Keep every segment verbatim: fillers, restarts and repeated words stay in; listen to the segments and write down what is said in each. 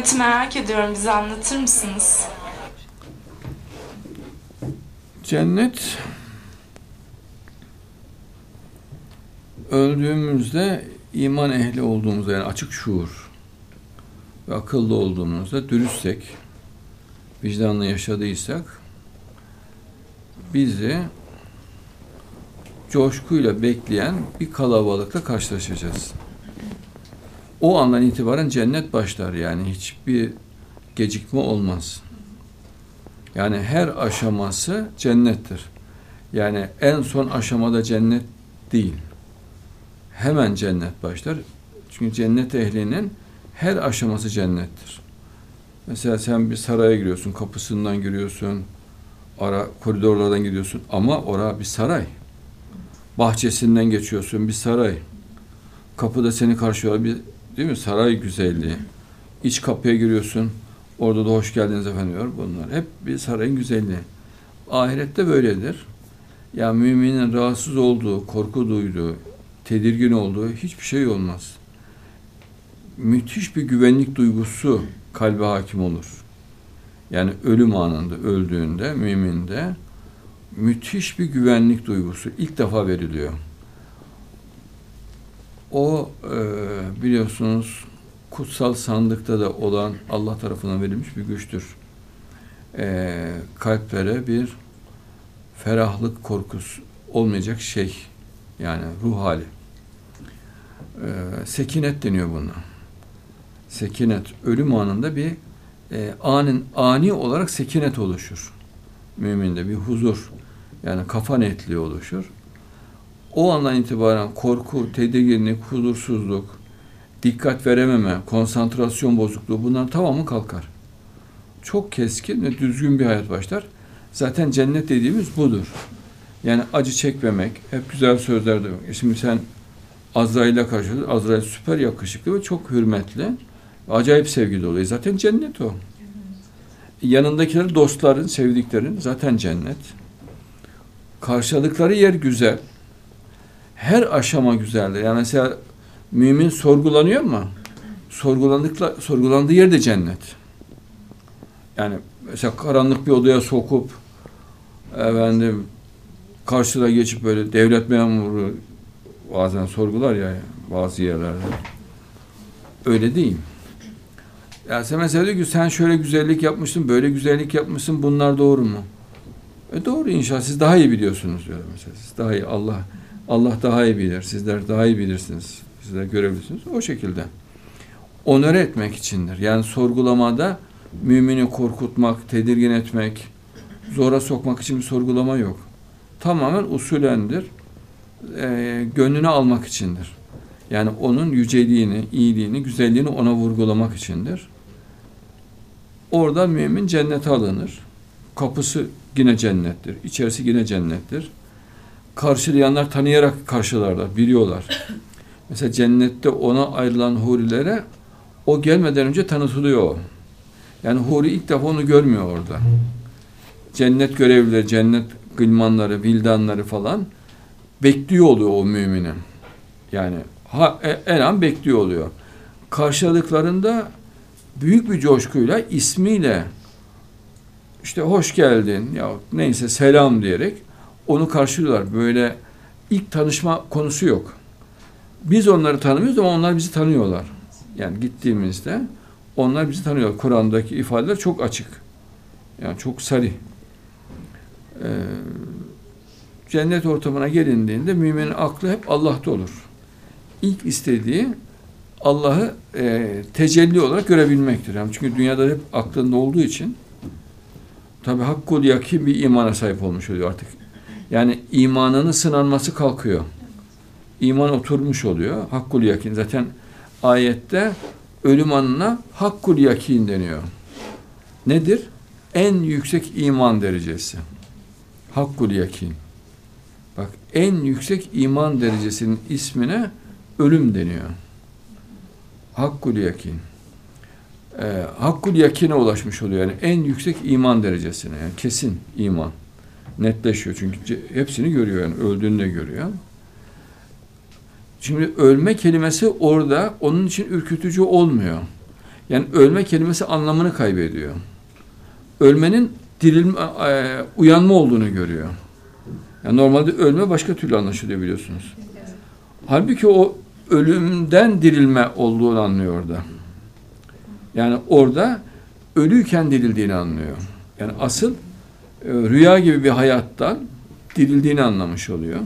Cenneti merak ediyorum. Bize anlatır mısınız? Cennet, öldüğümüzde iman ehli olduğumuzda, yani açık şuur ve akıllı olduğumuzda, dürüstsek, vicdanla yaşadıysak, bizi coşkuyla bekleyen bir kalabalıkla karşılaşacağız. O andan itibaren cennet başlar, yani hiçbir gecikme olmaz. Yani her aşaması cennettir. Yani en son aşamada cennet değil. Hemen cennet başlar. Çünkü cennet ehlinin her aşaması cennettir. Mesela sen bir saraya giriyorsun, kapısından giriyorsun, ara koridorlardan gidiyorsun ama orada bir saray. Bahçesinden geçiyorsun, bir saray. Kapıda seni karşılıyor bir, değil mi? Saray güzelliği. İç kapıya giriyorsun, orada da hoş geldiniz efendim diyor. Bunlar hep bir sarayın güzelliği. Ahirette böyledir. Yani müminin rahatsız olduğu, korku duyduğu, tedirgin olduğu hiçbir şey olmaz. Müthiş bir güvenlik duygusu kalbe hakim olur. Yani ölüm anında, öldüğünde, müminde müthiş bir güvenlik duygusu ilk defa veriliyor. O e, biliyorsunuz kutsal sandıkta da olan Allah tarafından verilmiş bir güçtür. E, kalplere bir ferahlık korkusu olmayacak şey, yani ruh hali. E, sekinet deniyor buna. Sekinet, ölüm anında bir e, anin, ani olarak sekinet oluşur. Müminde bir huzur, yani kafa netliği oluşur. O andan itibaren korku, tedirginlik, huzursuzluk, dikkat verememe, konsantrasyon bozukluğu, bunların tamamı kalkar. Çok keskin ve düzgün bir hayat başlar. Zaten cennet dediğimiz budur. Yani acı çekmemek, hep güzel sözler demek. E şimdi sen Azrail'le karşılaşıyorsun. Azrail süper yakışıklı ve çok hürmetli. Acayip sevgi dolu. E zaten cennet o. Yanındakileri, dostların, sevdiklerin zaten cennet. Karşıladıkları yer güzel. Her aşama güzeldir. Yani mesela mümin sorgulanıyor mu? Sorgulandıkla, sorgulandığı yer de cennet. Yani mesela karanlık bir odaya sokup efendim karşıda geçip böyle devlet memuru bazen sorgular ya bazı yerlerde. Öyle değil. Yani sen mesela diyor ki sen şöyle güzellik yapmışsın, böyle güzellik yapmışsın, bunlar doğru mu? E doğru inşallah, siz daha iyi biliyorsunuz diyor mesela. Siz daha iyi, Allah Allah daha iyi bilir, sizler daha iyi bilirsiniz. Sizler görevlisiniz. O şekilde. Onore etmek içindir. Yani sorgulamada mümini korkutmak, tedirgin etmek, zora sokmak için bir sorgulama yok. Tamamen usulendir. E, gönlünü almak içindir. Yani onun yüceliğini, iyiliğini, güzelliğini ona vurgulamak içindir. Orada mümin cennete alınır. Kapısı yine cennettir. İçerisi yine cennettir. Karşılayanlar tanıyarak karşılarlar, biliyorlar. Mesela cennette ona ayrılan hurilere o gelmeden önce tanıtılıyor o. Yani huri ilk defa onu görmüyor orada. Cennet görevlileri, cennet gılmanları, vildanları falan bekliyor oluyor o müminin. Yani ha, en an bekliyor oluyor. Karşıladıklarında büyük bir coşkuyla ismiyle işte hoş geldin ya neyse selam diyerek onu karşılıyorlar. Böyle ilk tanışma konusu yok. Biz onları tanımıyoruz ama onlar bizi tanıyorlar. Yani gittiğimizde onlar bizi tanıyor. Kur'an'daki ifadeler çok açık. Yani çok sarih. Ee, cennet ortamına gelindiğinde müminin aklı hep Allah'ta olur. İlk istediği Allah'ı e, tecelli olarak görebilmektir. Yani çünkü dünyada hep aklında olduğu için tabi hakkul yakin bir imana sahip olmuş oluyor artık. Yani imanının sınanması kalkıyor. İman oturmuş oluyor. Hakkul yakin. Zaten ayette ölüm anına hakkul yakin deniyor. Nedir? En yüksek iman derecesi. Hakkul yakin. Bak en yüksek iman derecesinin ismine ölüm deniyor. Hakkul yakin. Ee, hakkul yakine ulaşmış oluyor. Yani en yüksek iman derecesine. Yani kesin iman. Netleşiyor. Çünkü hepsini görüyor. Yani öldüğünü de görüyor. Şimdi ölme kelimesi orada onun için ürkütücü olmuyor. Yani ölme kelimesi anlamını kaybediyor. Ölmenin dirilme, e, uyanma olduğunu görüyor. Yani normalde ölme başka türlü anlaşılıyor biliyorsunuz. Halbuki o ölümden dirilme olduğunu anlıyor orada. Yani orada ölüyken dirildiğini anlıyor. Yani asıl e, rüya gibi bir hayattan dirildiğini anlamış oluyor.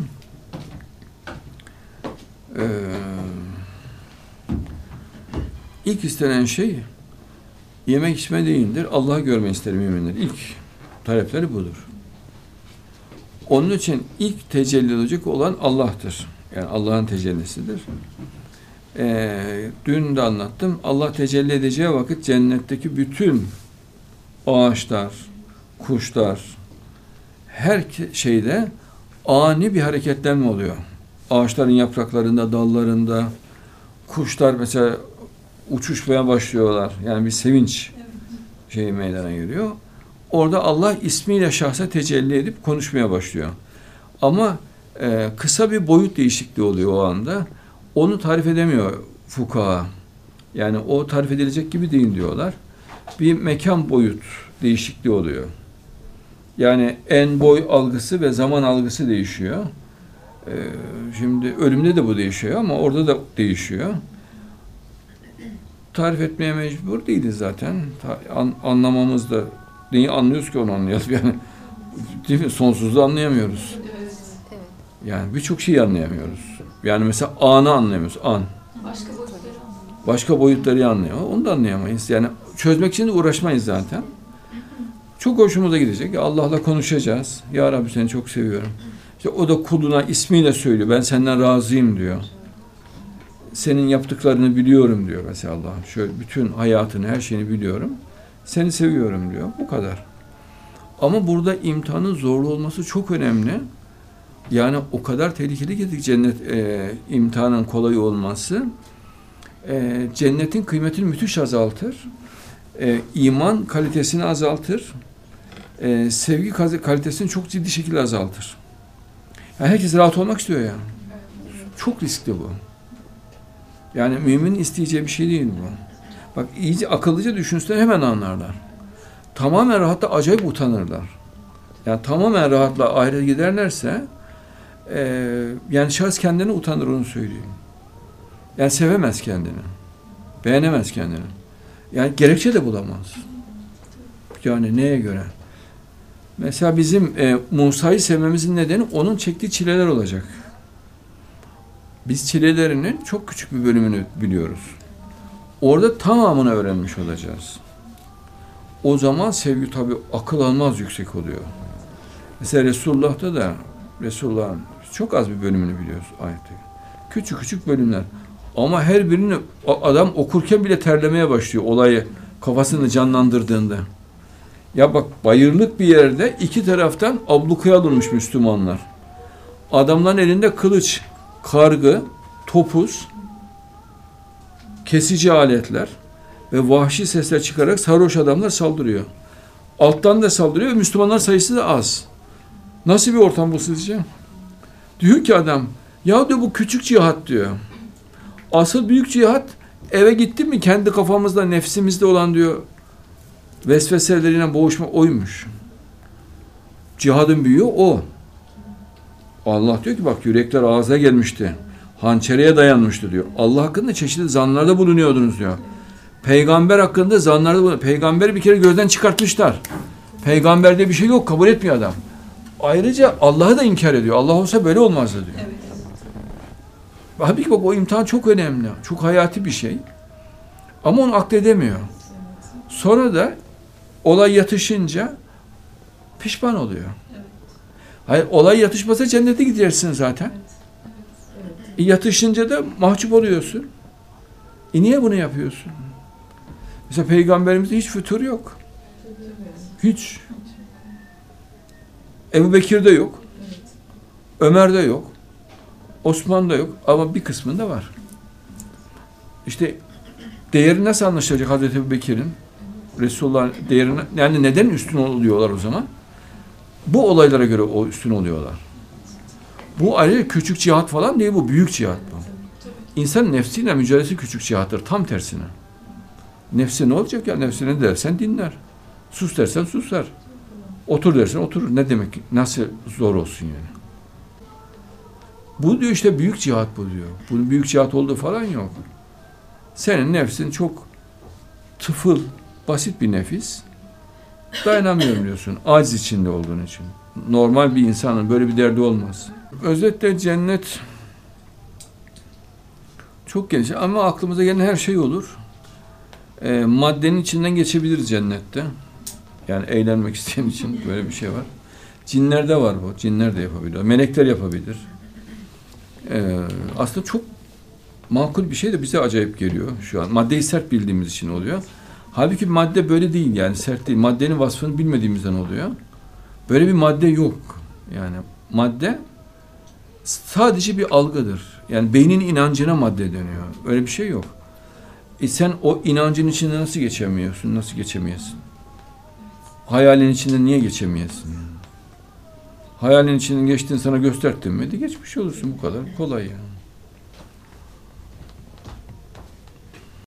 Ee, ilk istenen şey yemek içme değildir. Allah'ı görme ister müminler. İlk talepleri budur. Onun için ilk tecelli olacak olan Allah'tır. Yani Allah'ın tecellisidir. Ee, dün de anlattım. Allah tecelli edeceği vakit cennetteki bütün ağaçlar, kuşlar, her şeyde ani bir hareketlenme oluyor. Ağaçların yapraklarında, dallarında, kuşlar mesela uçuşmaya başlıyorlar. Yani bir sevinç şeyi meydana geliyor. Orada Allah ismiyle şahsa tecelli edip konuşmaya başlıyor. Ama e, kısa bir boyut değişikliği oluyor o anda. Onu tarif edemiyor fukaha. Yani o tarif edilecek gibi değil diyorlar. Bir mekan boyut değişikliği oluyor. Yani en boy algısı ve zaman algısı değişiyor. Ee, şimdi ölümde de bu değişiyor ama orada da değişiyor. Tarif etmeye mecbur değiliz zaten. An, anlamamız da neyi anlıyoruz ki onu anlayalım. Yani değil mi? Sonsuzluğu anlayamıyoruz. Yani birçok şeyi anlayamıyoruz. Yani mesela anı anlayamıyoruz. An. Başka boyutları anlayamıyoruz. Başka boyutları anlayamıyoruz. Onu da anlayamayız. Yani çözmek için de uğraşmayız zaten. Çok hoşumuza gidecek. Allah'la konuşacağız. Ya Rabbi seni çok seviyorum. İşte o da kuluna ismiyle söylüyor. Ben senden razıyım diyor. Senin yaptıklarını biliyorum diyor mesela Allah. Şöyle bütün hayatını, her şeyini biliyorum. Seni seviyorum diyor. Bu kadar. Ama burada imtihanın zorlu olması çok önemli. Yani o kadar tehlikeli ki cennet e, imtihanın kolay olması e, cennetin kıymetini müthiş azaltır. E, iman kalitesini azaltır. E, sevgi kalitesini çok ciddi şekilde azaltır. Yani herkes rahat olmak istiyor ya. Çok riskli bu. Yani müminin isteyeceği bir şey değil bu. Bak iyice akıllıca düşünsünler hemen anlarlar. Tamamen rahatla acayip utanırlar. Yani tamamen rahatla ahirete giderlerse e, yani şahıs kendini utanır onu söyleyeyim. Yani sevemez kendini. Beğenemez kendini. Yani gerekçe de bulamaz. Yani neye göre? Mesela bizim e, Musa'yı sevmemizin nedeni onun çektiği çileler olacak. Biz çilelerinin çok küçük bir bölümünü biliyoruz. Orada tamamını öğrenmiş olacağız. O zaman sevgi tabii akıl almaz yüksek oluyor. Mesela Resulullah'ta da Resulullah'ın çok az bir bölümünü biliyoruz ayette. Küçük küçük bölümler. Ama her birini adam okurken bile terlemeye başlıyor olayı kafasını canlandırdığında. Ya bak bayırlık bir yerde iki taraftan ablukaya alınmış Müslümanlar. Adamların elinde kılıç, kargı, topuz, kesici aletler ve vahşi sesler çıkarak sarhoş adamlar saldırıyor. Alttan da saldırıyor ve Müslümanlar sayısı da az. Nasıl bir ortam bu sizce? Diyor ki adam, ya diyor bu küçük cihat diyor. Asıl büyük cihat eve gittin mi kendi kafamızda, nefsimizde olan diyor vesveseleriyle boğuşma oymuş. Cihadın büyüğü o. Allah diyor ki bak yürekler ağza gelmişti. Hançereye dayanmıştı diyor. Allah hakkında çeşitli zanlarda bulunuyordunuz diyor. Peygamber hakkında zanlarda bulunuyor. Peygamberi bir kere gözden çıkartmışlar. Peygamberde bir şey yok. Kabul etmiyor adam. Ayrıca Allah'ı da inkar ediyor. Allah olsa böyle olmazdı diyor. Evet. Halbuki bak o imtihan çok önemli. Çok hayati bir şey. Ama onu akledemiyor. Sonra da olay yatışınca pişman oluyor. Evet. Hayır, olay yatışmasa cennete gidersin zaten. Evet. Evet. E, yatışınca da mahcup oluyorsun. E niye bunu yapıyorsun? Mesela Peygamberimizde hiç fütur yok. Hiç. Ebu Bekir'de yok. Ömer'de yok. Osman'da yok. Ama bir kısmında var. İşte değeri nasıl anlaşılacak Hazreti Ebu Bekir'in? Resulullah'ın değerine, yani neden üstün oluyorlar o zaman? Bu olaylara göre o üstün oluyorlar. Bu ayrıca küçük cihat falan değil, bu büyük cihat bu. İnsanın nefsiyle mücadelesi küçük cihattır, tam tersine. Nefse ne olacak ya? Nefse ne dersen dinler. Sus dersen susar. Otur dersen oturur. Ne demek? Nasıl zor olsun yani? Bu diyor işte büyük cihat bu diyor. Bunun büyük cihat olduğu falan yok. Senin nefsin çok tıfıl, basit bir nefis. Dayanamıyorum diyorsun. Aciz içinde olduğun için. Normal bir insanın böyle bir derdi olmaz. Özetle cennet çok geniş ama aklımıza gelen her şey olur. E, maddenin içinden geçebiliriz cennette. Yani eğlenmek isteyen için böyle bir şey var. Cinlerde var bu. Cinler de yapabilir. Melekler yapabilir. E, aslında çok makul bir şey de bize acayip geliyor şu an. Maddeyi sert bildiğimiz için oluyor. Halbuki madde böyle değil yani sert değil. Maddenin vasfını bilmediğimizden oluyor. Böyle bir madde yok. Yani madde sadece bir algıdır. Yani beynin inancına madde dönüyor. Öyle bir şey yok. E sen o inancın içinde nasıl geçemiyorsun? Nasıl geçemiyorsun? Hayalin içinde niye geçemiyorsun? Hayalin içinden geçtiğini sana gösterdim mi? De geçmiş olursun bu kadar. Kolay yani.